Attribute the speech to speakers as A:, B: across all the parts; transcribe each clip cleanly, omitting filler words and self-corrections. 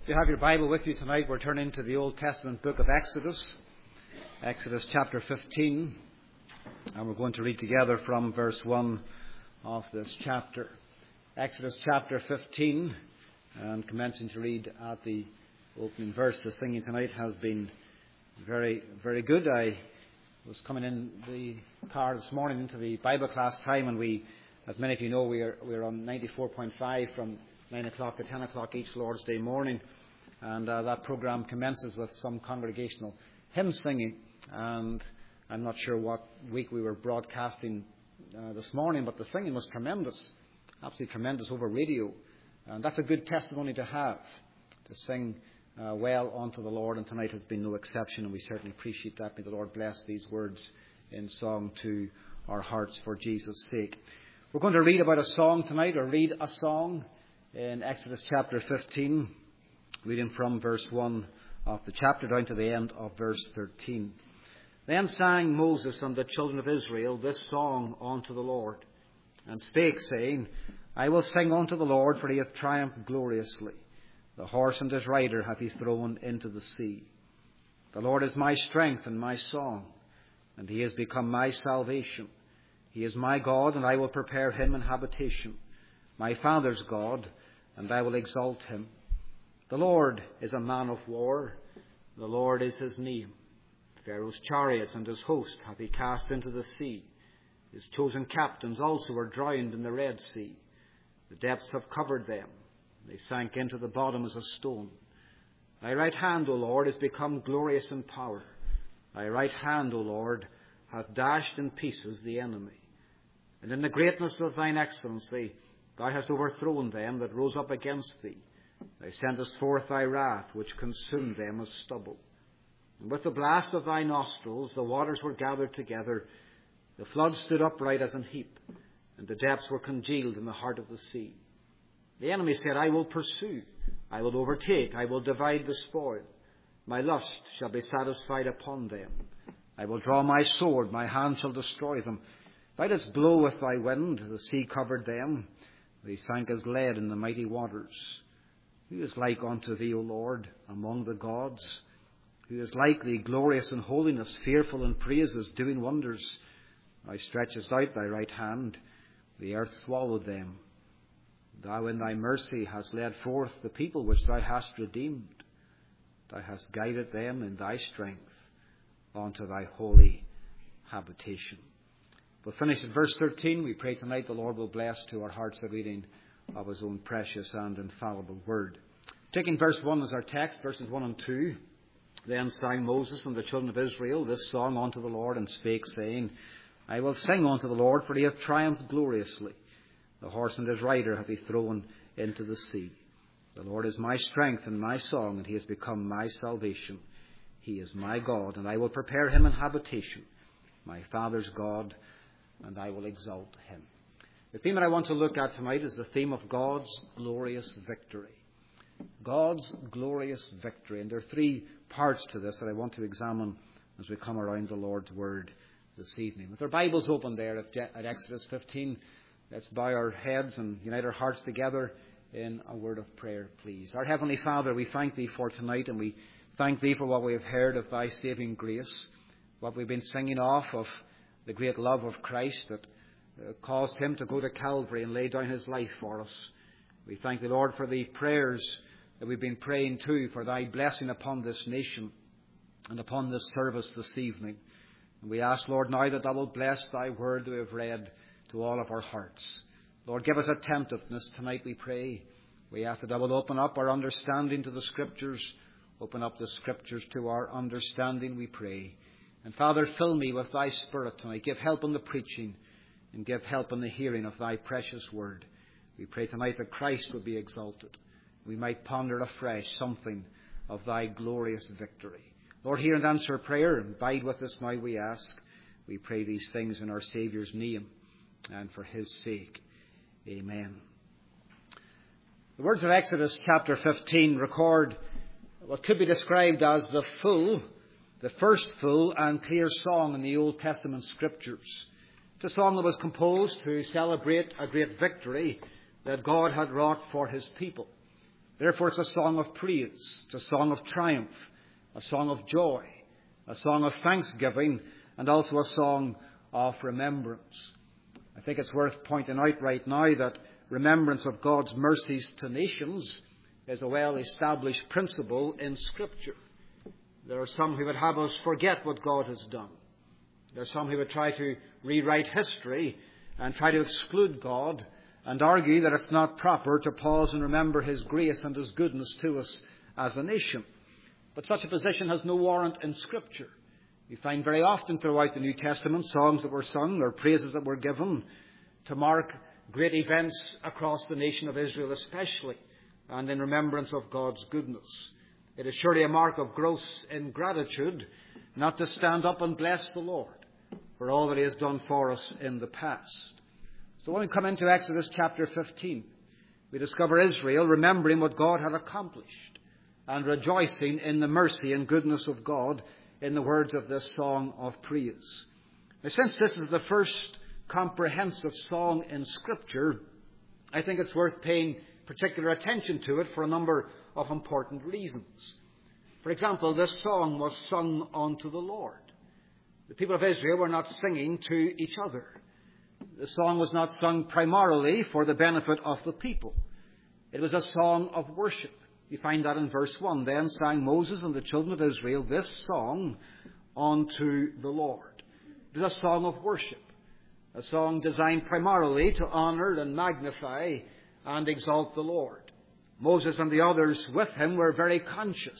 A: If you have your Bible with you tonight, we're turning to the Old Testament book of Exodus, Exodus chapter 15, and we're going to read together from verse 1 of this chapter. Exodus chapter 15, and commencing to read at the opening verse. The singing tonight has been very, very good. I was coming in the car this morning into the Bible class time, and we, as many of you know, we're on 94.5 from 9 o'clock to 10 o'clock each Lord's Day morning, and that programme commences with some congregational hymn singing, and I'm not sure what week we were broadcasting this morning, but the singing was tremendous, absolutely tremendous over radio, and that's a good testimony to have, to sing well unto the Lord, and tonight has been no exception, and we certainly appreciate that. May the Lord bless these words in song to our hearts for Jesus' sake. We're going to read about a song tonight, or read a song in Exodus chapter 15, reading from verse 1 of the chapter down to the end of verse 13. Then sang Moses and the children of Israel this song unto the Lord, and spake, saying, I will sing unto the Lord, for he hath triumphed gloriously. The horse and his rider hath he thrown into the sea. The Lord is my strength and my song, and he is become my salvation. He is my God, and I will prepare him an habitation. My father's God, and I will exalt him. The Lord is a man of war. The Lord is his name. Pharaoh's chariots and his host hath he cast into the sea. His chosen captains also were drowned in the Red Sea. The depths have covered them. They sank into the bottom as a stone. Thy right hand, O Lord, is become glorious in power. Thy right hand, O Lord, hath dashed in pieces the enemy. And in the greatness of thine excellency, thou hast overthrown them that rose up against thee. Thou sentest forth thy wrath, which consumed them as stubble. And with the blast of thy nostrils the waters were gathered together. The flood stood upright as an heap, and the depths were congealed in the heart of the sea. The enemy said, I will pursue, I will overtake, I will divide the spoil. My lust shall be satisfied upon them. I will draw my sword, my hand shall destroy them. Thou didst blow with thy wind, the sea covered them. They sank as lead in the mighty waters. Who is like unto thee, O Lord, among the gods? Who is like thee, glorious in holiness, fearful in praises, doing wonders? Thou stretchest out thy right hand, the earth swallowed them. Thou in thy mercy hast led forth the people which thou hast redeemed. Thou hast guided them in thy strength unto thy holy habitation. We'll finish at verse 13. We pray tonight the Lord will bless to our hearts the reading of his own precious and infallible word. Taking verse 1 as our text, verses 1 and 2. Then sang Moses and the children of Israel this song unto the Lord, and spake, saying, I will sing unto the Lord, for he hath triumphed gloriously. The horse and his rider hath he thrown into the sea. The Lord is my strength and my song, and he has become my salvation. He is my God, and I will prepare him an habitation. My father's God, and I will exalt him. The theme that I want to look at tonight is the theme of God's glorious victory. God's glorious victory. And there are three parts to this that I want to examine as we come around the Lord's Word this evening. With our Bibles open there at Exodus 15, let's bow our heads and unite our hearts together in a word of prayer, please. Our Heavenly Father, we thank thee for tonight, and we thank thee for what we have heard of thy saving grace, what we've been singing of the great love of Christ that caused him to go to Calvary and lay down his life for us. We thank the Lord for the prayers that we've been praying too, for thy blessing upon this nation and upon this service this evening. And we ask, Lord, now that thou wilt bless thy word that we have read to all of our hearts. Lord, give us attentiveness tonight, we pray. We ask that thou wilt open up our understanding to the Scriptures. Open up the Scriptures to our understanding, we pray. And Father, fill me with thy Spirit tonight. Give help in the preaching and give help in the hearing of thy precious word. We pray tonight that Christ would be exalted. We might ponder afresh something of thy glorious victory. Lord, hear and answer prayer, and abide with us now, we ask. We pray these things in our Saviour's name and for his sake. Amen. The words of Exodus chapter 15 record what could be described as the first full and clear song in the Old Testament Scriptures. It's a song that was composed to celebrate a great victory that God had wrought for his people. Therefore, it's a song of praise. It's a song of triumph, a song of joy, a song of thanksgiving, and also a song of remembrance. I think it's worth pointing out right now that remembrance of God's mercies to nations is a well-established principle in Scripture. There are some who would have us forget what God has done. There are some who would try to rewrite history and try to exclude God and argue that it's not proper to pause and remember His grace and His goodness to us as a nation. But such a position has no warrant in Scripture. You find very often throughout the New Testament songs that were sung or praises that were given to mark great events across the nation of Israel especially, and in remembrance of God's goodness. It is surely a mark of gross ingratitude not to stand up and bless the Lord for all that He has done for us in the past. So when we come into Exodus chapter 15, we discover Israel remembering what God had accomplished and rejoicing in the mercy and goodness of God in the words of this song of praise. Now, since this is the first comprehensive song in Scripture, I think it's worth paying particular attention to it for a number of important reasons. For example, this song was sung unto the Lord. The people of Israel were not singing to each other. The song was not sung primarily for the benefit of the people. It was a song of worship. You find that in verse 1. Then sang Moses and the children of Israel this song unto the Lord. It was a song of worship. A song designed primarily to honour and magnify and exalt the Lord. Moses and the others with him were very conscious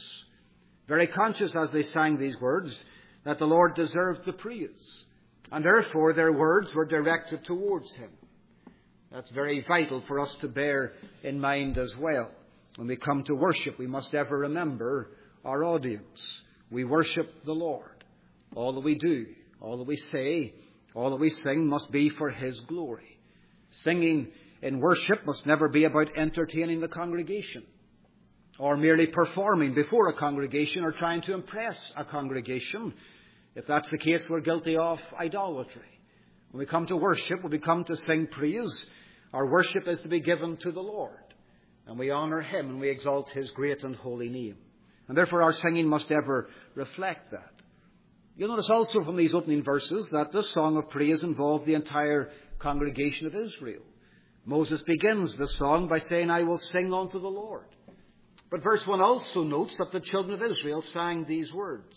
A: as they sang these words, that the Lord deserved the praise. And therefore their words were directed towards Him. That's very vital for us to bear in mind as well. When we come to worship, we must ever remember our audience. We worship the Lord. All that we do, all that we say, all that we sing must be for His glory. Singing in worship must never be about entertaining the congregation or merely performing before a congregation or trying to impress a congregation. If that's the case, we're guilty of idolatry. When we come to worship, when we come to sing praise, our worship is to be given to the Lord. And we honour Him and we exalt His great and holy name. And therefore our singing must ever reflect that. You'll notice also from these opening verses that this song of praise involved the entire congregation of Israel. Moses begins this song by saying, I will sing unto the Lord. But verse 1 also notes that the children of Israel sang these words.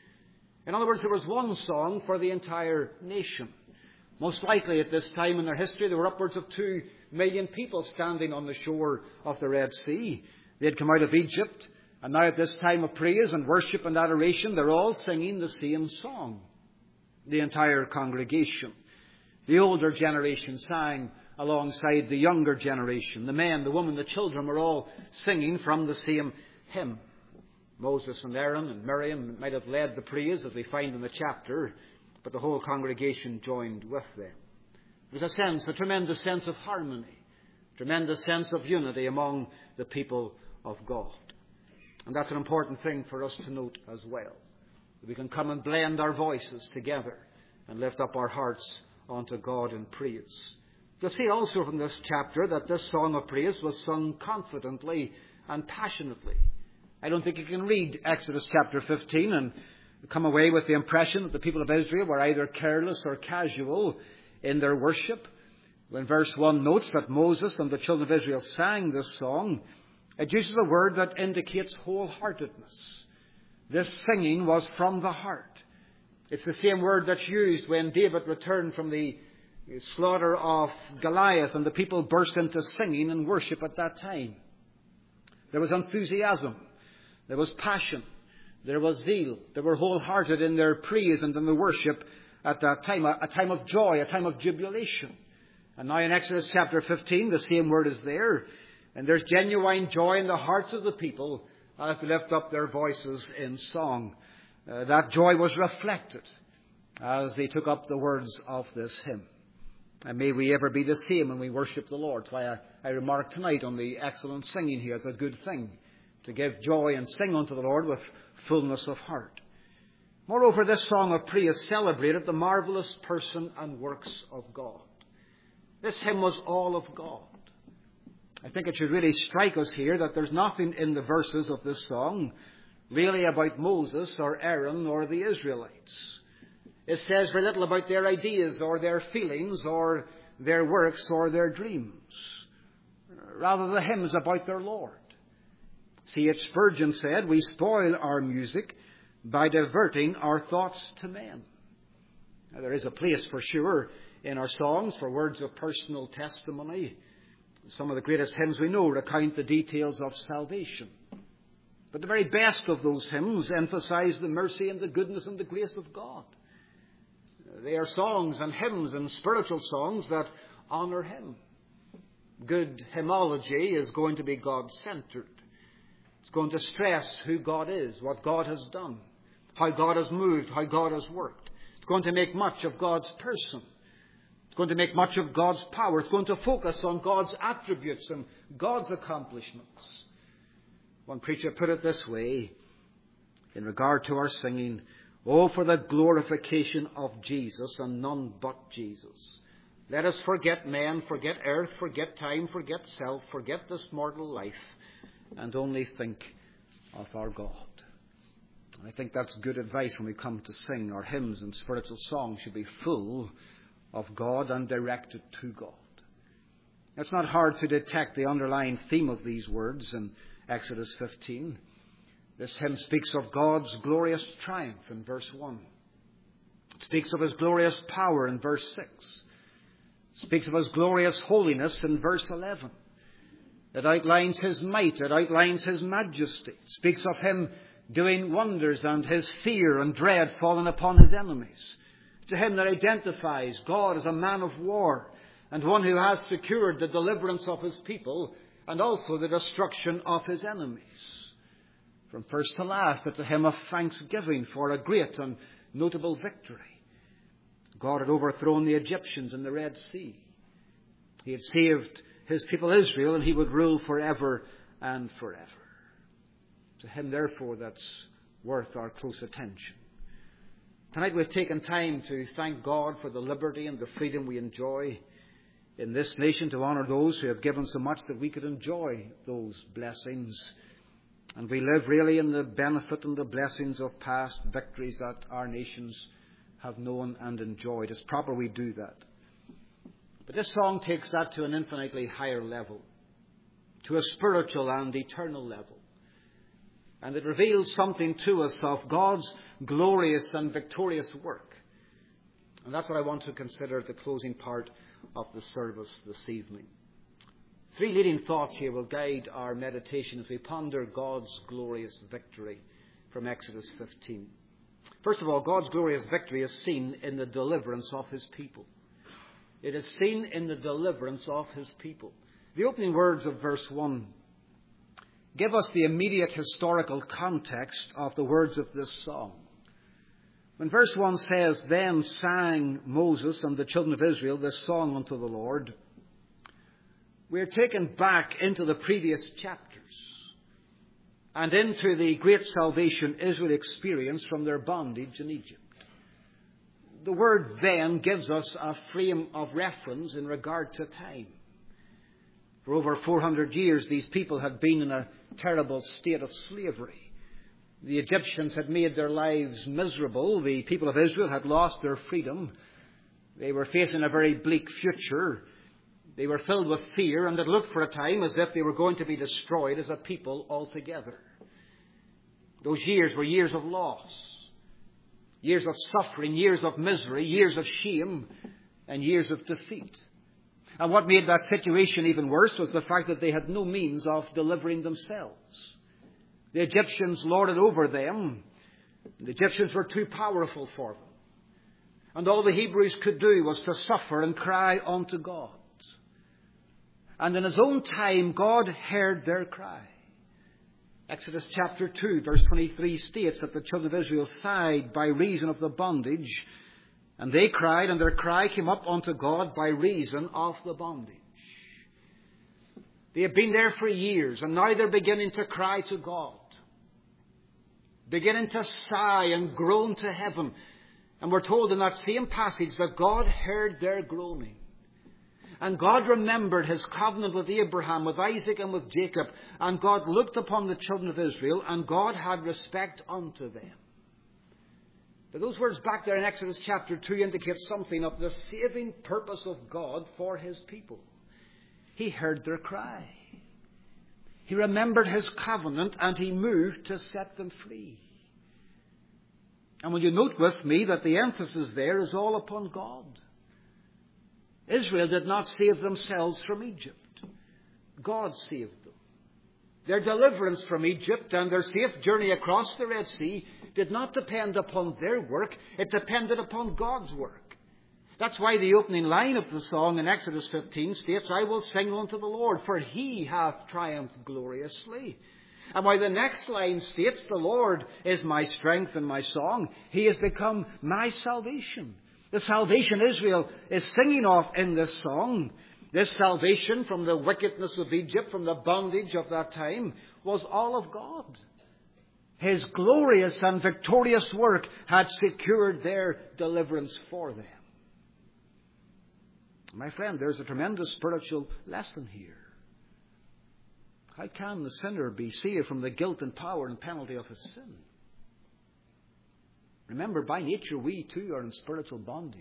A: In other words, there was one song for the entire nation. Most likely at this time in their history, there were upwards of 2 million people standing on the shore of the Red Sea. They had come out of Egypt, and now at this time of praise and worship and adoration, they're all singing the same song. The entire congregation. The older generation sang alongside the younger generation. The men, the women, the children were all singing from the same hymn. Moses and Aaron and Miriam might have led the praise, as we find in the chapter, but the whole congregation joined with them. There was a tremendous sense of harmony, tremendous sense of unity among the people of God. And that's an important thing for us to note as well. That we can come and blend our voices together and lift up our hearts unto God in praise. You'll see also from this chapter that this song of praise was sung confidently and passionately. I don't think you can read Exodus chapter 15 and come away with the impression that the people of Israel were either careless or casual in their worship. When verse 1 notes that Moses and the children of Israel sang this song, it uses a word that indicates wholeheartedness. This singing was from the heart. It's the same word that's used when David returned from the slaughter of Goliath and the people burst into singing and worship at that time. There was enthusiasm. There was passion. There was zeal. They were wholehearted in their praise and in their worship at that time. A time of joy, a time of jubilation. And now in Exodus chapter 15, the same word is there. And there's genuine joy in the hearts of the people as they lift up their voices in song. That joy was reflected as they took up the words of this hymn. And may we ever be the same when we worship the Lord. That's why I remarked tonight on the excellent singing here. It's a good thing to give joy and sing unto the Lord with fullness of heart. Moreover, this song of praise celebrated the marvelous person and works of God. This hymn was all of God. I think it should really strike us here that there's nothing in the verses of this song really about Moses or Aaron or the Israelites. It says very little about their ideas or their feelings or their works or their dreams. Rather, the hymn is about their Lord. C.H. Spurgeon said, "We spoil our music by diverting our thoughts to men." Now, there is a place for sure in our songs for words of personal testimony. Some of the greatest hymns we know recount the details of salvation. But the very best of those hymns emphasize the mercy and the goodness and the grace of God. They are songs and hymns and spiritual songs that honor Him. Good hymnology is going to be God-centered. It's going to stress who God is, what God has done, how God has moved, how God has worked. It's going to make much of God's person. It's going to make much of God's power. It's going to focus on God's attributes and God's accomplishments. One preacher put it this way in regard to our singing: "Oh, for the glorification of Jesus and none but Jesus. Let us forget men, forget earth, forget time, forget self, forget this mortal life, and only think of our God." I think that's good advice when we come to sing. Our hymns and spiritual songs should be full of God and directed to God. It's not hard to detect the underlying theme of these words in Exodus 15. This hymn speaks of God's glorious triumph in verse 1. It speaks of His glorious power in verse 6. It speaks of His glorious holiness in verse 11. It outlines His might. It outlines His majesty. It speaks of Him doing wonders and His fear and dread falling upon His enemies. It's a hymn that identifies God as a man of war and one who has secured the deliverance of His people and also the destruction of His enemies. From first to last, it's a hymn of thanksgiving for a great and notable victory. God had overthrown the Egyptians in the Red Sea. He had saved His people Israel, and He would rule forever and forever. It's a hymn, therefore, that's worth our close attention. Tonight we've taken time to thank God for the liberty and the freedom we enjoy in this nation, to honour those who have given so much that we could enjoy those blessings. And we live really in the benefit and the blessings of past victories that our nations have known and enjoyed. It's proper we do that. But this song takes that to an infinitely higher level, to a spiritual and eternal level. And it reveals something to us of God's glorious and victorious work. And that's what I want to consider at the closing part of the service this evening. Three leading thoughts here will guide our meditation as we ponder God's glorious victory from Exodus 15. First of all, God's glorious victory is seen in the deliverance of His people. It is seen in the deliverance of His people. The opening words of verse 1 give us the immediate historical context of the words of this song. When verse 1 says, "Then sang Moses and the children of Israel this song unto the Lord," we are taken back into the previous chapters and into the great salvation Israel experienced from their bondage in Egypt. The word "then" gives us a frame of reference in regard to time. For over 400 years, these people had been in a terrible state of slavery. The Egyptians had made their lives miserable. The people of Israel had lost their freedom. They were facing a very bleak future. They were filled with fear, and it looked for a time as if they were going to be destroyed as a people altogether. Those years were years of loss, years of suffering, years of misery, years of shame, and years of defeat. And what made that situation even worse was the fact that they had no means of delivering themselves. The Egyptians lorded over them. The Egyptians were too powerful for them. And all the Hebrews could do was to suffer and cry unto God. And in His own time, God heard their cry. Exodus chapter 2, verse 23 states that the children of Israel sighed by reason of the bondage, and they cried, and their cry came up unto God by reason of the bondage. They have been there for years, and now they're beginning to cry to God, beginning to sigh and groan to heaven. And we're told in that same passage that God heard their groaning. And God remembered his covenant with Abraham, with Isaac, and with Jacob. And God looked upon the children of Israel, and God had respect unto them. But those words back there in Exodus chapter 2 indicate something of the saving purpose of God for his people. He heard their cry. He remembered his covenant, and he moved to set them free. And will you note with me that the emphasis there is all upon God? Israel did not save themselves from Egypt. God saved them. Their deliverance from Egypt and their safe journey across the Red Sea did not depend upon their work. It depended upon God's work. That's why the opening line of the song in Exodus 15 states, I will sing unto the Lord, for he hath triumphed gloriously. And why the next line states, the Lord is my strength and my song. He has become my salvation. The salvation Israel is singing of in this song, this salvation from the wickedness of Egypt, from the bondage of that time, was all of God. His glorious and victorious work had secured their deliverance for them. My friend, there's a tremendous spiritual lesson here. How can the sinner be saved from the guilt and power and penalty of his sin? Remember, by nature, we too are in spiritual bondage.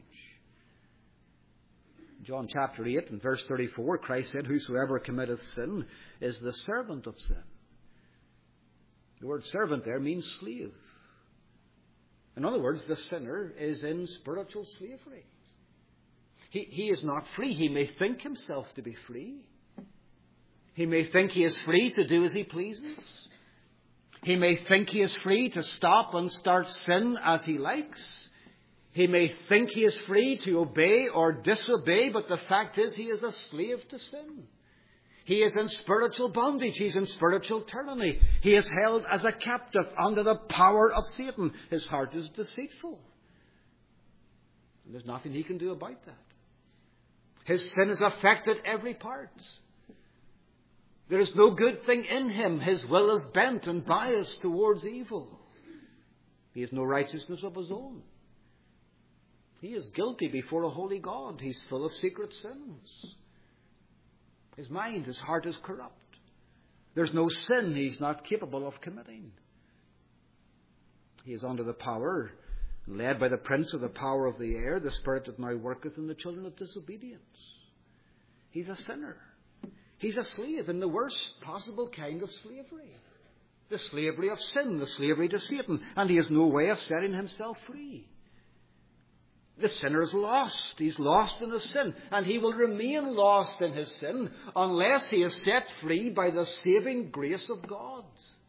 A: John chapter 8 and verse 34, Christ said, whosoever committeth sin is the servant of sin. The word servant there means slave. In other words, the sinner is in spiritual slavery. He is not free. He may think himself to be free. He may think he is free to do as he pleases. He may think he is free to stop and start sin as he likes. He may think he is free to obey or disobey, but the fact is he is a slave to sin. He is in spiritual bondage. He's in spiritual tyranny. He is held as a captive under the power of Satan. His heart is deceitful. And there's nothing he can do about that. His sin has affected every part. There is no good thing in him. His will is bent and biased towards evil. He has no righteousness of his own. He is guilty before a holy God. He's full of secret sins. His mind, his heart is corrupt. There's no sin he's not capable of committing. He is under the power, led by the prince of the power of the air, the spirit that now worketh in the children of disobedience. He's a sinner. He's a slave in the worst possible kind of slavery. The slavery of sin, the slavery to Satan. And he has no way of setting himself free. The sinner is lost. He's lost in his sin. And he will remain lost in his sin unless he is set free by the saving grace of God.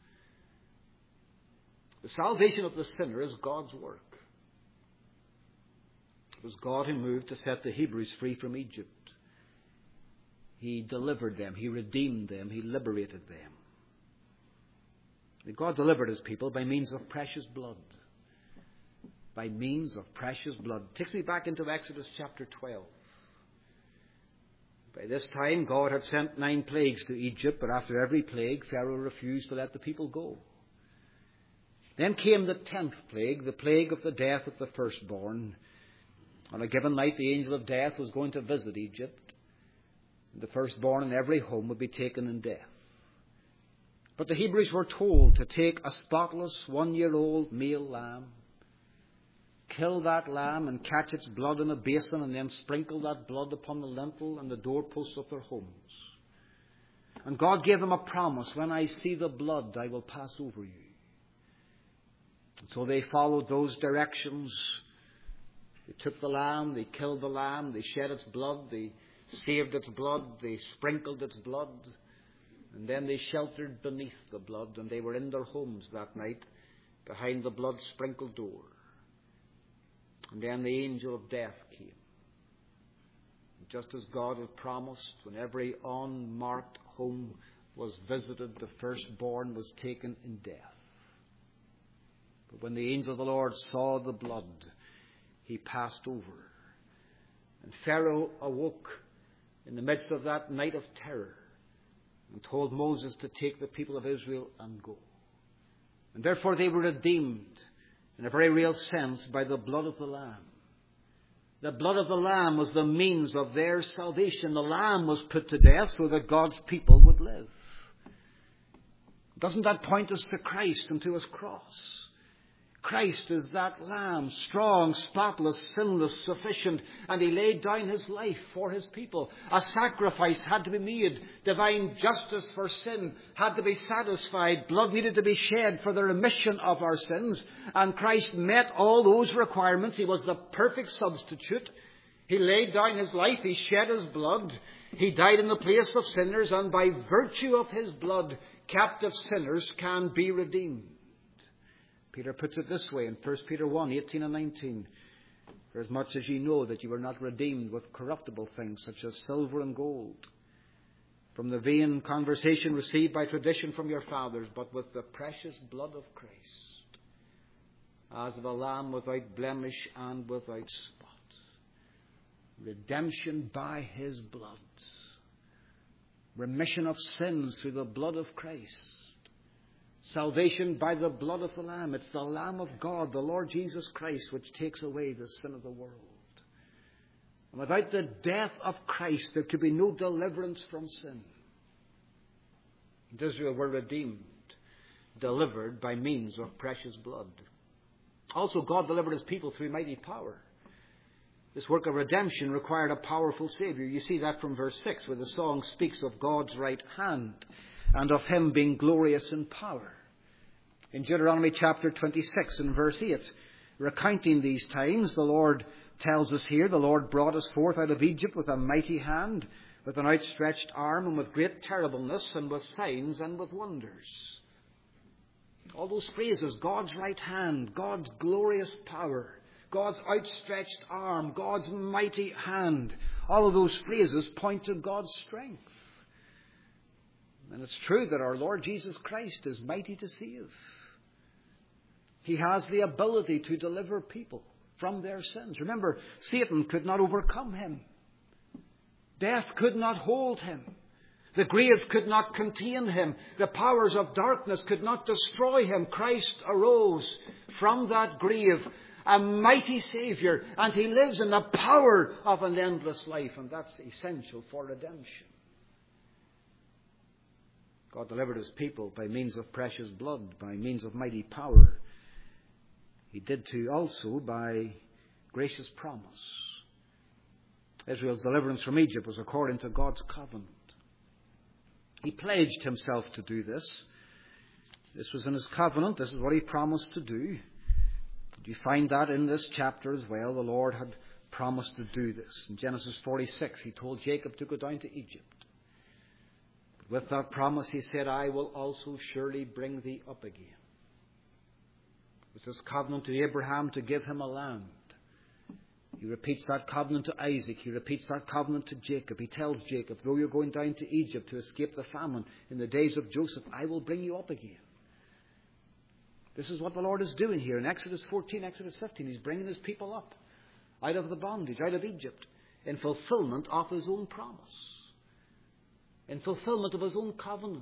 A: The salvation of the sinner is God's work. It was God who moved to set the Hebrews free from Egypt. He delivered them. He redeemed them. He liberated them. God delivered his people by means of precious blood. By means of precious blood. It takes me back into Exodus chapter 12. By this time, God had sent 9 plagues to Egypt, but after every plague, Pharaoh refused to let the people go. Then came the 10th plague, the plague of the death of the firstborn. On a given night, the angel of death was going to visit Egypt. The firstborn in every home would be taken in death. But the Hebrews were told to take a spotless 1-year-old male lamb, kill that lamb and catch its blood in a basin, and then sprinkle that blood upon the lintel and the doorposts of their homes. And God gave them a promise, when I see the blood, I will pass over you. And so they followed those directions. They took the lamb, they killed the lamb, they shed its blood, they saved its blood, they sprinkled its blood, and then they sheltered beneath the blood, and they were in their homes that night behind the blood-sprinkled door. And then the angel of death came. And just as God had promised, when every unmarked home was visited, the firstborn was taken in death. But when the angel of the Lord saw the blood, he passed over. And Pharaoh awoke in the midst of that night of terror and told Moses to take the people of Israel and go. And therefore they were redeemed in a very real sense by the blood of the Lamb. The blood of the Lamb was the means of their salvation. The Lamb was put to death so that God's people would live. Doesn't that point us to Christ and to His cross? Christ is that Lamb, strong, spotless, sinless, sufficient, and He laid down His life for His people. A sacrifice had to be made. Divine justice for sin had to be satisfied. Blood needed to be shed for the remission of our sins. And Christ met all those requirements. He was the perfect substitute. He laid down His life. He shed His blood. He died in the place of sinners. And by virtue of His blood, captive sinners can be redeemed. Peter puts it this way in 1 Peter 1, 18 and 19. For as much as ye know that you were not redeemed with corruptible things such as silver and gold, from the vain conversation received by tradition from your fathers, but with the precious blood of Christ, as of a lamb without blemish and without spot. Redemption by His blood. Remission of sins through the blood of Christ. Salvation by the blood of the Lamb. It's the Lamb of God, the Lord Jesus Christ, which takes away the sin of the world. And without the death of Christ, there could be no deliverance from sin. And Israel were redeemed, delivered by means of precious blood. Also, God delivered His people through mighty power. This work of redemption required a powerful Saviour. You see that from verse 6, where the song speaks of God's right hand and of Him being glorious in power. In Deuteronomy chapter 26 and verse 8, recounting these times, the Lord tells us here, the Lord brought us forth out of Egypt with a mighty hand, with an outstretched arm, and with great terribleness, and with signs and with wonders. All those phrases, God's right hand, God's glorious power, God's outstretched arm, God's mighty hand, all of those phrases point to God's strength. And it's true that our Lord Jesus Christ is mighty to save. He has the ability to deliver people from their sins. Remember, Satan could not overcome Him. Death could not hold Him. The grave could not contain Him. The powers of darkness could not destroy Him. Christ arose from that grave, a mighty Saviour, and He lives in the power of an endless life, and that's essential for redemption. God delivered His people by means of precious blood, by means of mighty power. He did too also by gracious promise. Israel's deliverance from Egypt was according to God's covenant. He pledged Himself to do this. This was in His covenant. This is what He promised to do. You find that in this chapter as well. The Lord had promised to do this. In Genesis 46, He told Jacob to go down to Egypt. With that promise, He said, I will also surely bring thee up again. It was His covenant to Abraham to give him a land. He repeats that covenant to Isaac. He repeats that covenant to Jacob. He tells Jacob, though you're going down to Egypt to escape the famine in the days of Joseph, I will bring you up again. This is what the Lord is doing here in Exodus 14, Exodus 15. He's bringing His people up out of the bondage, out of Egypt, in fulfillment of His own promise, in fulfillment of His own covenant.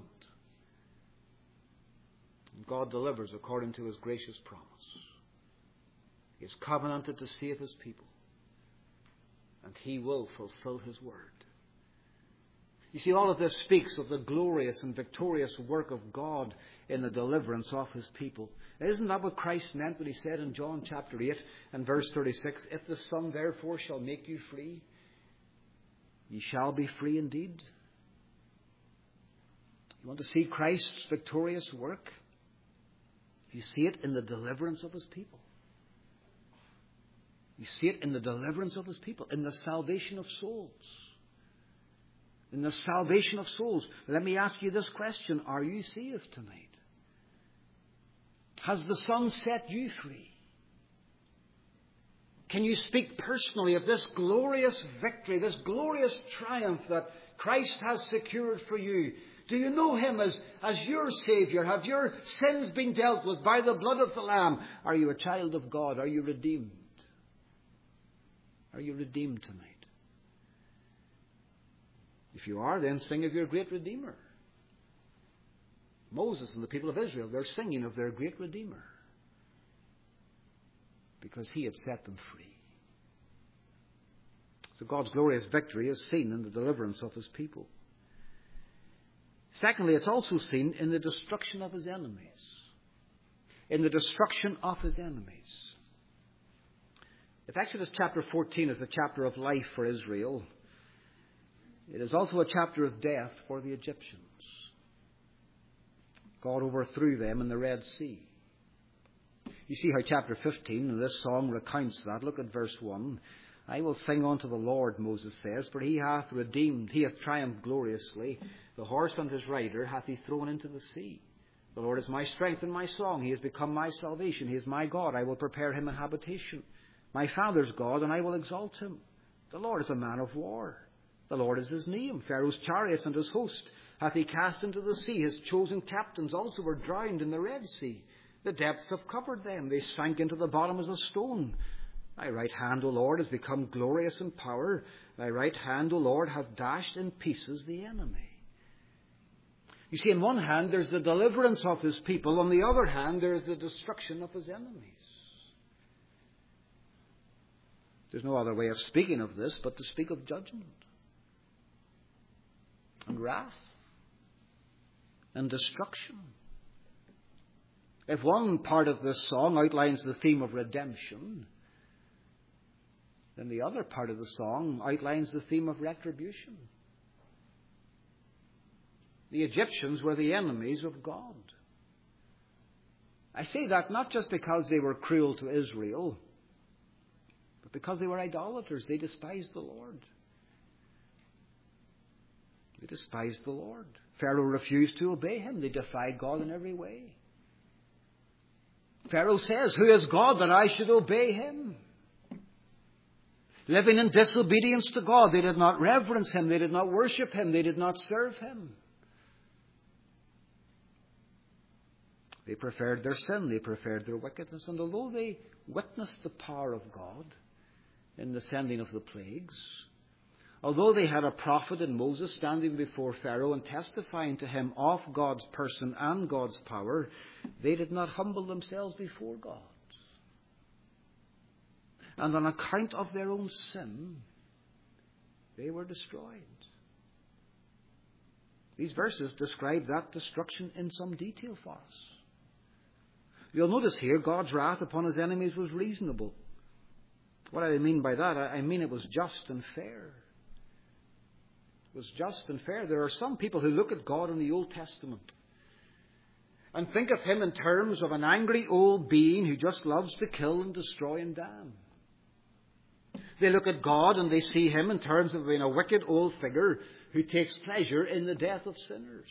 A: And God delivers according to His gracious promise. He has covenanted to save His people, and He will fulfill His word. You see, all of this speaks of the glorious and victorious work of God in the deliverance of His people. Isn't that what Christ meant when He said in John chapter 8 and verse 36, if the Son therefore shall make you free, ye shall be free indeed? You want to see Christ's victorious work? You see it in the deliverance of His people. You see it in the deliverance of His people, in the salvation of souls. In the salvation of souls. Let me ask you this question. Are you saved tonight? Has the Son set you free? Can you speak personally of this glorious victory, this glorious triumph that Christ has secured for you? Do you know Him as your Saviour? Have your sins been dealt with by the blood of the Lamb? Are you a child of God? Are you redeemed? Are you redeemed tonight? If you are, then sing of your great Redeemer. Moses and the people of Israel, they're singing of their great Redeemer because He had set them free. So God's glorious victory is seen in the deliverance of his people. Secondly, it's also seen in the destruction of his enemies. In the destruction of his enemies. If Exodus chapter 14 is a chapter of life for Israel, it is also a chapter of death for the Egyptians. God overthrew them in the Red Sea. You see how chapter 15 in this song recounts that. Look at verse 1. I will sing unto the Lord, Moses says, for he hath redeemed, he hath triumphed gloriously. The horse and his rider hath he thrown into the sea. The Lord is my strength and my song. He has become my salvation. He is my God. I will prepare him an habitation. My father's God, and I will exalt him. The Lord is a man of war. The Lord is his name. Pharaoh's chariots and his host hath he cast into the sea. His chosen captains also were drowned in the Red Sea. The depths have covered them. They sank into the bottom as a stone. Thy right hand, O Lord, has become glorious in power. Thy right hand, O Lord, hath dashed in pieces the enemy. You see, on one hand, there's the deliverance of his people. On the other hand, there's the destruction of his enemies. There's no other way of speaking of this but to speak of judgment and wrath and destruction. If one part of this song outlines the theme of redemption, then the other part of the song outlines the theme of retribution. The Egyptians were the enemies of God. I say that not just because they were cruel to Israel, but because they were idolaters. They despised the Lord. They despised the Lord. Pharaoh refused to obey him. They defied God in every way. Pharaoh says, who is God that I should obey him? Living in disobedience to God, they did not reverence him. They did not worship him. They did not serve him. They preferred their sin. They preferred their wickedness. And although they witnessed the power of God in the sending of the plagues, although they had a prophet in Moses standing before Pharaoh and testifying to him of God's person and God's power, they did not humble themselves before God. And on account of their own sin, they were destroyed. These verses describe that destruction in some detail for us. You'll notice here, God's wrath upon his enemies was reasonable. What do I mean by that? I mean it was just and fair. It was just and fair. There are some people who look at God in the Old Testament and think of him in terms of an angry old being who just loves to kill and destroy and damn. They look at God and they see him in terms of being a wicked old figure who takes pleasure in the death of sinners.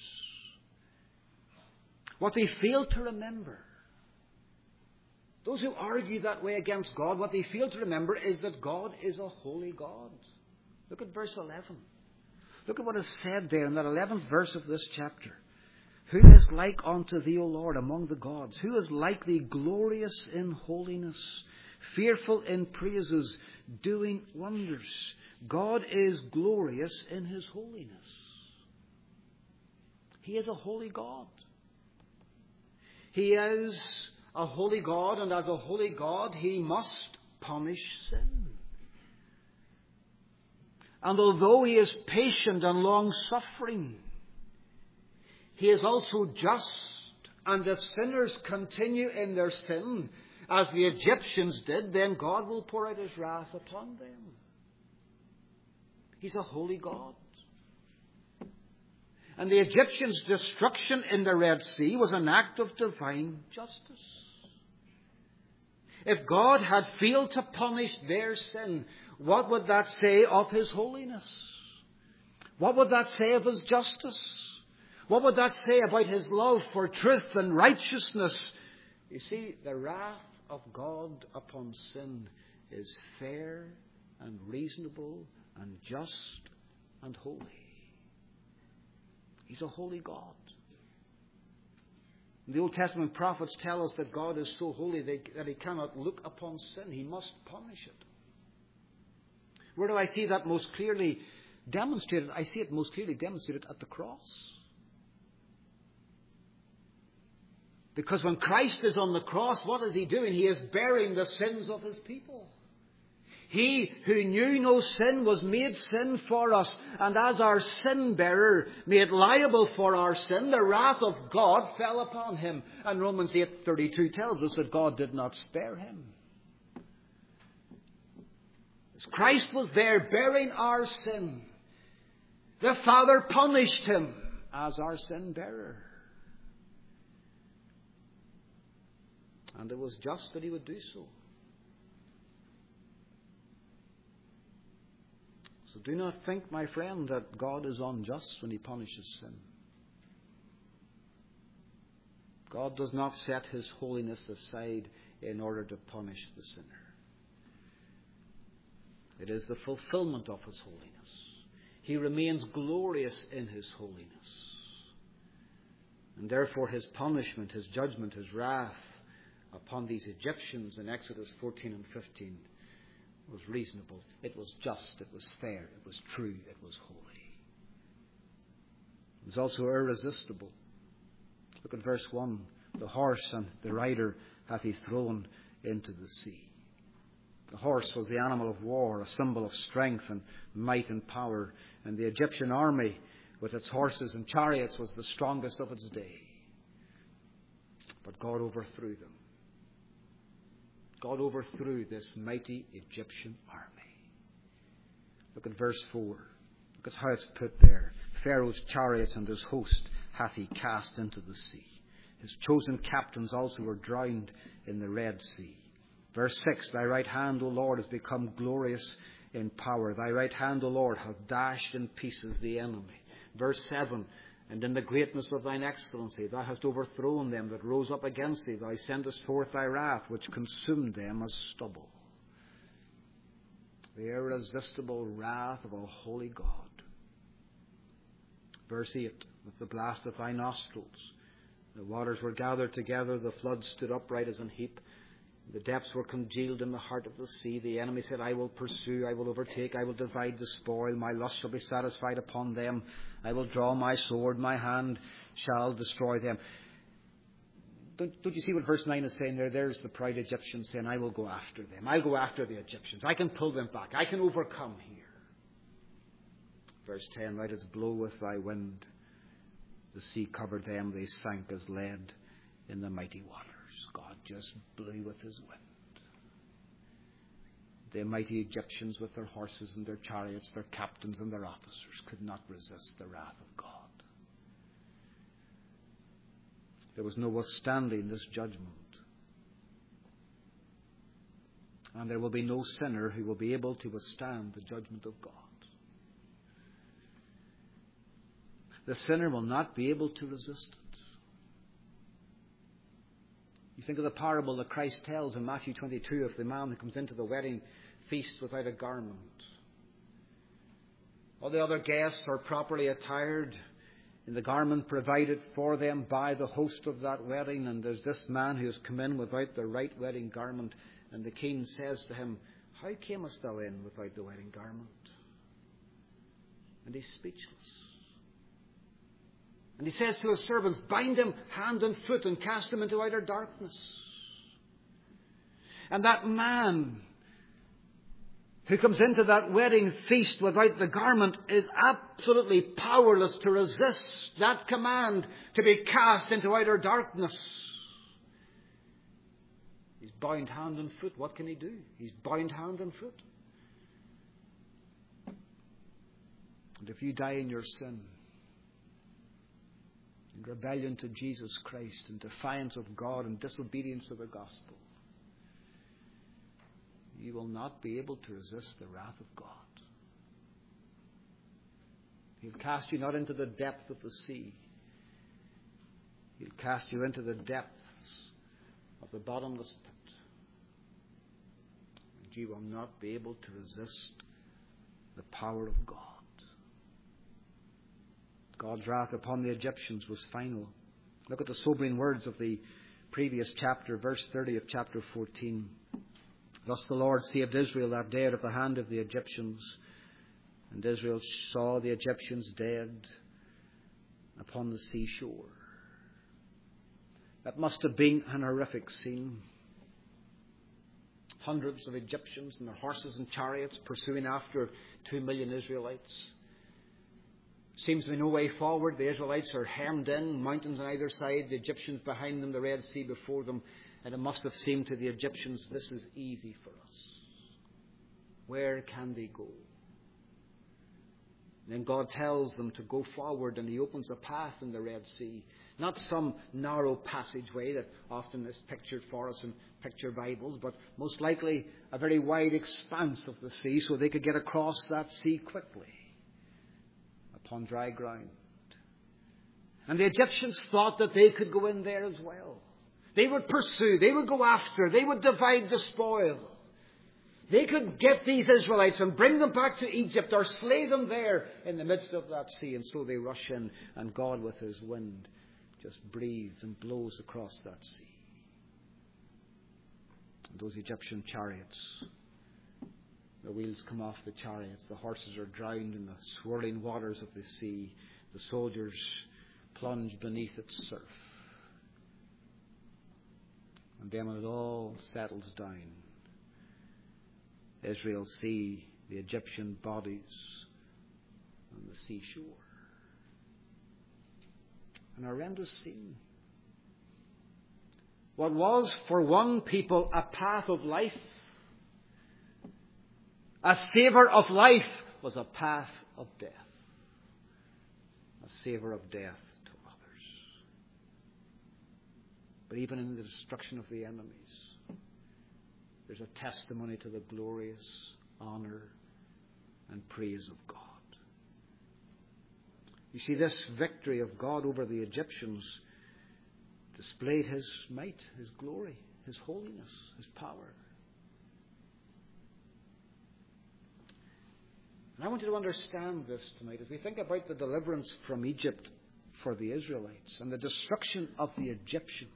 A: What they fail to remember, those who argue that way against God, what they fail to remember is that God is a holy God. Look at verse 11. Look at what is said there in that 11th verse of this chapter. Who is like unto thee, O Lord, among the gods? Who is like thee, glorious in holiness, fearful in praises, doing wonders? God is glorious in his holiness. He is a holy God. He is a holy God, and as a holy God, he must punish sin. And although he is patient and long-suffering, he is also just. And if sinners continue in their sin, as the Egyptians did, then God will pour out his wrath upon them. He's a holy God. And the Egyptians' destruction in the Red Sea was an act of divine justice. If God had failed to punish their sin, what would that say of his holiness? What would that say of his justice? What would that say about his love for truth and righteousness? You see, the wrath of God upon sin is fair and reasonable and just and holy. He's a holy God. The Old Testament prophets tell us that God is so holy that he cannot look upon sin. He must punish it. Where do I see that most clearly demonstrated? I see it most clearly demonstrated at the cross. Because when Christ is on the cross, what is he doing? He is bearing the sins of his people. He who knew no sin was made sin for us, and as our sin bearer, made liable for our sin, the wrath of God fell upon him. And Romans 8:32 tells us that God did not spare him. As Christ was there bearing our sin, the Father punished him as our sin bearer. And it was just that he would do so. So do not think, my friend, that God is unjust when he punishes sin. God does not set his holiness aside in order to punish the sinner. It is the fulfillment of his holiness. He remains glorious in his holiness. And therefore his punishment, his judgment, his wrath upon these Egyptians in Exodus 14 and 15 was reasonable. It was just. It was fair. It was true. It was holy. It was also irresistible. Look at verse 1. The horse and the rider hath he thrown into the sea. The horse was the animal of war, a symbol of strength and might and power. And the Egyptian army, with its horses and chariots, was the strongest of its day. But God overthrew them. God overthrew this mighty Egyptian army. Look at verse 4. Look at how it's put there. Pharaoh's chariots and his host hath he cast into the sea. His chosen captains also were drowned in the Red Sea. Verse 6, thy right hand, O Lord, has become glorious in power. Thy right hand, O Lord, hath dashed in pieces the enemy. Verse 7, and in the greatness of thine excellency, thou hast overthrown them that rose up against thee. Thou sendest forth thy wrath, which consumed them as stubble. The irresistible wrath of a holy God. Verse 8, with the blast of thy nostrils, the waters were gathered together, the floods stood upright as an heap. The depths were congealed in the heart of the sea. The enemy said, I will pursue, I will overtake, I will divide the spoil. My lust shall be satisfied upon them. I will draw my sword, my hand shall destroy them. Don't you see what verse 9 is saying there? There's the proud Egyptian saying, I will go after them. I'll go after the Egyptians. I can pull them back. I can overcome here. Verse 10, thou didst blow with thy wind. The sea covered them. They sank as lead in the mighty waters. God just blew with his wind. The mighty Egyptians with their horses and their chariots, their captains and their officers could not resist the wrath of God. There was no withstanding this judgment. And there will be no sinner who will be able to withstand the judgment of God. The sinner will not be able to resist it. You think of the parable that Christ tells in Matthew 22 of the man who comes into the wedding feast without a garment. All the other guests are properly attired in the garment provided for them by the host of that wedding. And there's this man who has come in without the right wedding garment. And the king says to him, how camest thou in without the wedding garment? And he's speechless. And he says to his servants, bind him hand and foot and cast him into outer darkness. And that man who comes into that wedding feast without the garment is absolutely powerless to resist that command to be cast into outer darkness. He's bound hand and foot. What can he do? He's bound hand and foot. And if you die in your sin, in rebellion to Jesus Christ, in defiance of God and disobedience to the gospel, you will not be able to resist the wrath of God. He'll cast you not into the depth of the sea. He'll cast you into the depths of the bottomless pit. And you will not be able to resist the power of God. God's wrath upon the Egyptians was final. Look at the sobering words of the previous chapter, verse 30 of chapter 14. Thus the Lord saved Israel that day out of the hand of the Egyptians. And Israel saw the Egyptians dead upon the seashore. That must have been an horrific scene. hundreds of Egyptians and their horses and chariots pursuing after 2 million Israelites. Seems to be no way forward. The Israelites are hemmed in, mountains on either side, the Egyptians behind them, the Red Sea before them. And it must have seemed to the Egyptians, this is easy for us. Where can they go? And then God tells them to go forward, and He opens a path in the Red Sea. Not some narrow passageway that often is pictured for us in picture Bibles, but most likely a very wide expanse of the sea so they could get across that sea quickly upon dry ground. And the Egyptians thought that they could go in there as well. They would pursue, they would go after, they would divide the spoil. They could get these Israelites and bring them back to Egypt or slay them there in the midst of that sea. And so they rush in, and God with His wind just breathes and blows across that sea. And those Egyptian chariots, the wheels come off the chariots, the horses are drowned in the swirling waters of the sea, the soldiers plunge beneath its surf. And then when it all settles down, Israel see the Egyptian bodies on the seashore. An horrendous scene. What was for one people a path of life, a savour of life, was a path of death. A savour of death to others. But even in the destruction of the enemies, there's a testimony to the glorious honour and praise of God. You see, this victory of God over the Egyptians displayed His might, His glory, His holiness, His power. And I want you to understand this tonight as we think about the deliverance from Egypt for the Israelites and the destruction of the Egyptians.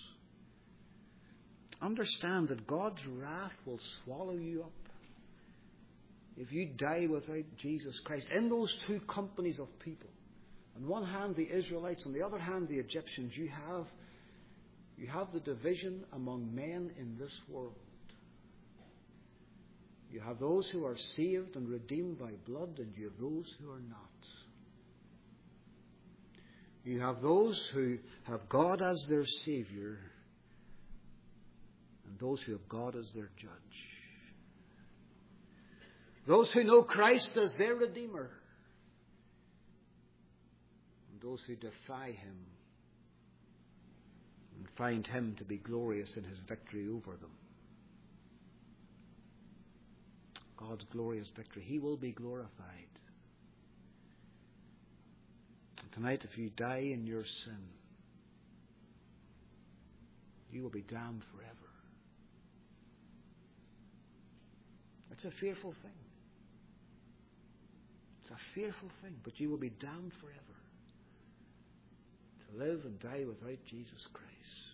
A: Understand that God's wrath will swallow you up if you die without Jesus Christ. In those two companies of people, on one hand the Israelites, on the other hand the Egyptians, you have the division among men in this world. You have those who are saved and redeemed by blood, and you have those who are not. You have those who have God as their Saviour, and those who have God as their judge. Those who know Christ as their Redeemer, and those who defy Him and find Him to be glorious in His victory over them. God's glorious victory. He will be glorified. And tonight, if you die in your sin, you will be damned forever. It's a fearful thing. It's a fearful thing, but you will be damned forever to live and die without Jesus Christ.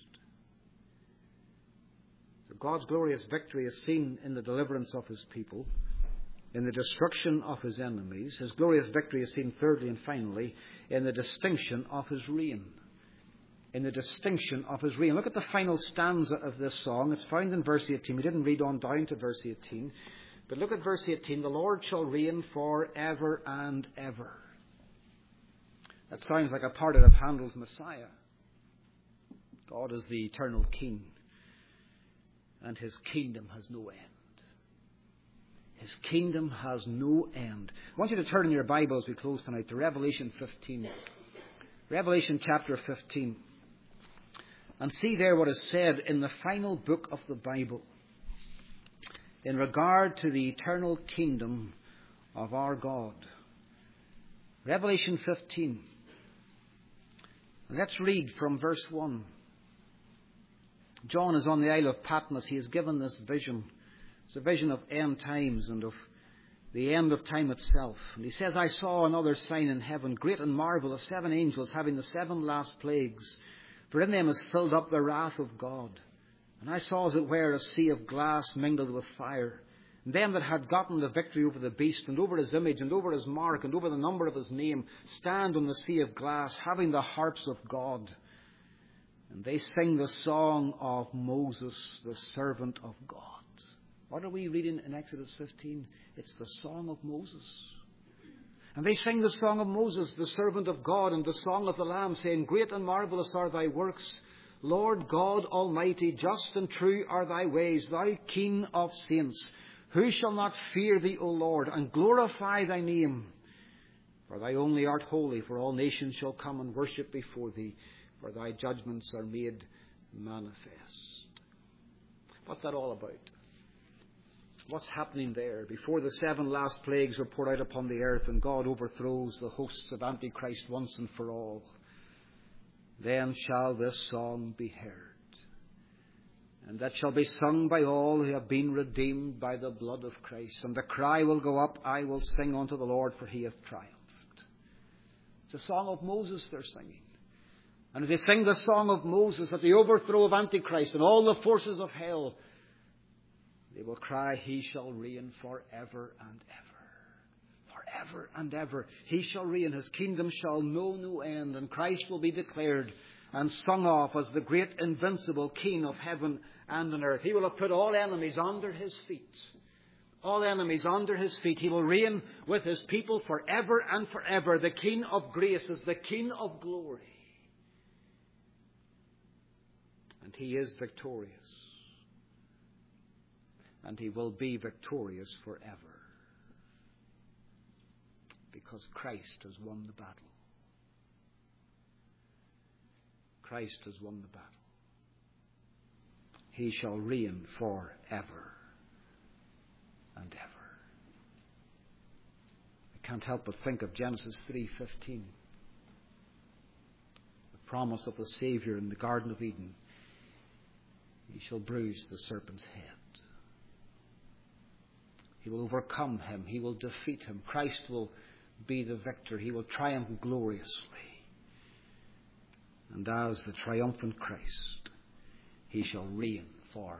A: So God's glorious victory is seen in the deliverance of His people, in the destruction of His enemies. His glorious victory is seen thirdly and finally in the distinction of His reign. In the distinction of His reign. Look at the final stanza of this song. It's found in verse 18. We didn't read on down to verse 18. But look at verse 18. The Lord shall reign forever and ever. That sounds like a part of Handel's Messiah. God is the eternal King, and His kingdom has no end. His kingdom has no end. I want you to turn in your Bible as we close tonight to Revelation 15. Revelation chapter 15. And see there what is said in the final book of the Bible in regard to the eternal kingdom of our God. Revelation 15. Let's read from verse 1. John is on the Isle of Patmos. He has given this vision. It's a vision of end times and of the end of time itself. And he says, I saw another sign in heaven, great and marvellous, 7 angels having the 7 last plagues. For in them is filled up the wrath of God. And I saw as it were a sea of glass mingled with fire. And them that had gotten the victory over the beast, and over his image, and over his mark, and over the number of his name, stand on the sea of glass, having the harps of God. And they sing the song of Moses, the servant of God. What are we reading in Exodus 15? It's the Song of Moses. And they sing the Song of Moses, the servant of God, and the Song of the Lamb, saying, Great and marvellous are thy works, Lord God Almighty, just and true are thy ways, thou King of saints. Who shall not fear thee, O Lord, and glorify thy name? For thou only art holy, for all nations shall come and worship before thee, for thy judgments are made manifest. What's that all about? What's happening there? Before the 7 last plagues are poured out upon the earth and God overthrows the hosts of Antichrist once and for all, then shall this song be heard. And that shall be sung by all who have been redeemed by the blood of Christ. And the cry will go up, I will sing unto the Lord, for he hath triumphed. It's a song of Moses they're singing. And as they sing the song of Moses at the overthrow of Antichrist and all the forces of hell, they will cry, He shall reign forever and ever. Forever and ever. He shall reign. His kingdom shall know no end. And Christ will be declared and sung off as the great invincible King of heaven and on earth. He will have put all enemies under his feet. All enemies under his feet. He will reign with his people forever and forever. The King of grace is the King of glory. And he is victorious. And he will be victorious forever. Because Christ has won the battle. Christ has won the battle. He shall reign forever and ever. I can't help but think of Genesis 3:15. The promise of the Saviour in the Garden of Eden. He shall bruise the serpent's head. He will overcome him. He will defeat him. Christ will be the victor. He will triumph gloriously. And as the triumphant Christ, he shall reign forever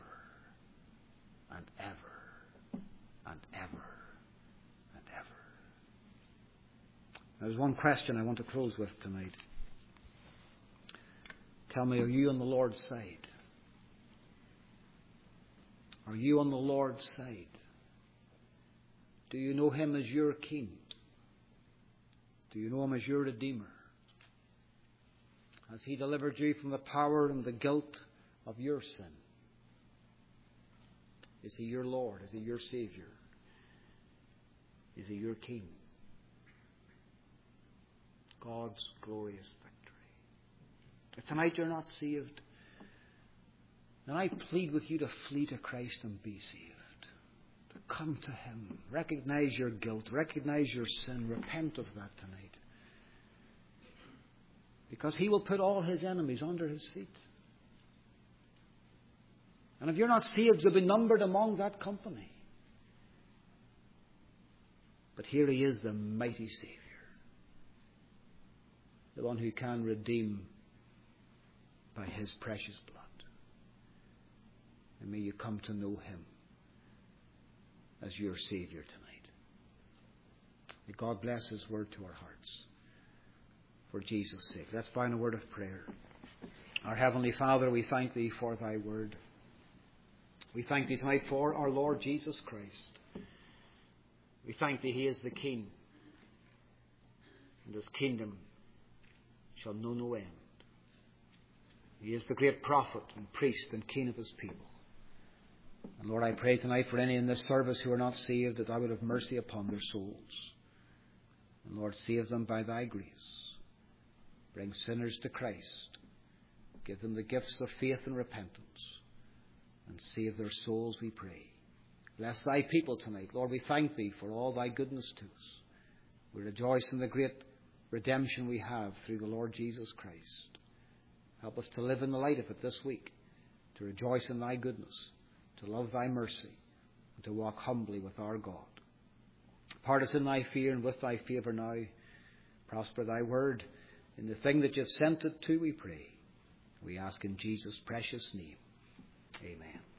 A: and ever and ever and ever. There's one question I want to close with tonight. Tell me, are you on the Lord's side? Are you on the Lord's side? Do you know him as your King? Do you know him as your Redeemer? Has he delivered you from the power and the guilt of your sin? Is he your Lord? Is he your Saviour? Is he your King? God's glorious victory. If tonight you're not saved, then I plead with you to flee to Christ and be saved. To come to him. Recognize your guilt. Recognize your sin. Repent of that tonight. Because he will put all his enemies under his feet. And if you're not saved, you'll be numbered among that company. But here he is, the mighty Saviour. The one who can redeem by his precious blood. And may you come to know him as your Saviour tonight. May God bless his word to our hearts. For Jesus' sake. Let's find a word of prayer. Our Heavenly Father, we thank thee for thy word. We thank thee tonight for our Lord Jesus Christ. We thank thee he is the King. And his kingdom shall know no end. He is the great prophet and priest and King of his people. And Lord, I pray tonight for any in this service who are not saved, that thou would have mercy upon their souls. And Lord, save them by thy grace. Bring sinners to Christ. Give them the gifts of faith and repentance. And save their souls, we pray. Bless thy people tonight. Lord, we thank thee for all thy goodness to us. We rejoice in the great redemption we have through the Lord Jesus Christ. Help us to live in the light of it this week. To rejoice in thy goodness. To love thy mercy. And to walk humbly with our God. Part us in thy fear and with thy favour now. Prosper thy word in the thing that you've sent it to, we pray. We ask in Jesus' precious name. Amen.